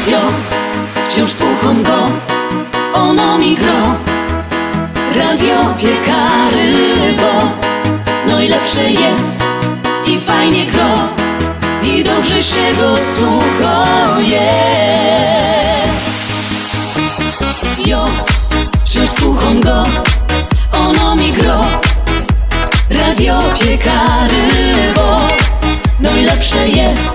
jo, wciąż słucham go, ono mi gro. Radio Piekary, bo najlepsze jest i fajnie gro, i dobrze się go słuchuje. Jo, wciąż słucham go, ono mi gro. Radio Piekary, bo najlepsze jest